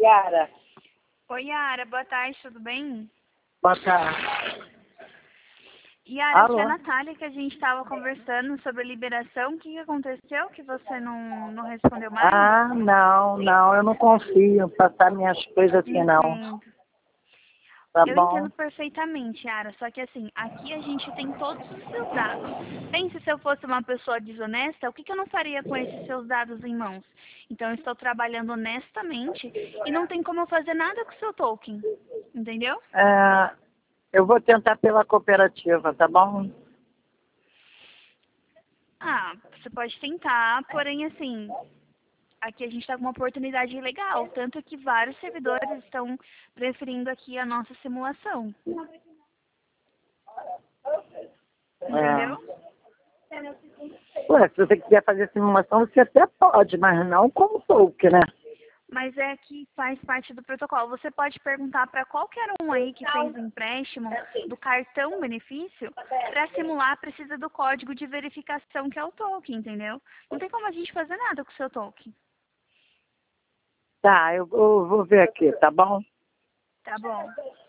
Yara. Oi, Yara. Boa tarde, tudo bem? Boa tarde. Yara, Alô? aqui é a Natália, que a gente estava conversando sobre a liberação. O que aconteceu que você não respondeu mais? Ah, não, eu não confio em passar minhas coisas assim, não. Entendo. Tá Eu bom? entendo perfeitamente, Yara, só que assim, aqui a gente tem todos os seus dados. Pense se eu fosse uma pessoa desonesta, o que eu não faria com esses seus dados em mãos? Então eu estou trabalhando honestamente e não tem como eu fazer nada com o seu token, entendeu? É, eu vou tentar pela cooperativa, tá bom? Ah, você pode tentar, porém assim, aqui a gente está com uma oportunidade legal, tanto que vários servidores estão preferindo aqui a nossa simulação, entendeu? É. Ué, se você quiser fazer simulação, você até pode, mas não como toque, né? Mas é que faz parte do protocolo. Você pode perguntar para qualquer um aí que fez o empréstimo do cartão benefício, para simular precisa do código de verificação que é o token, entendeu? Não tem como a gente fazer nada com o seu token. Tá, eu vou ver aqui, tá bom? Tá bom.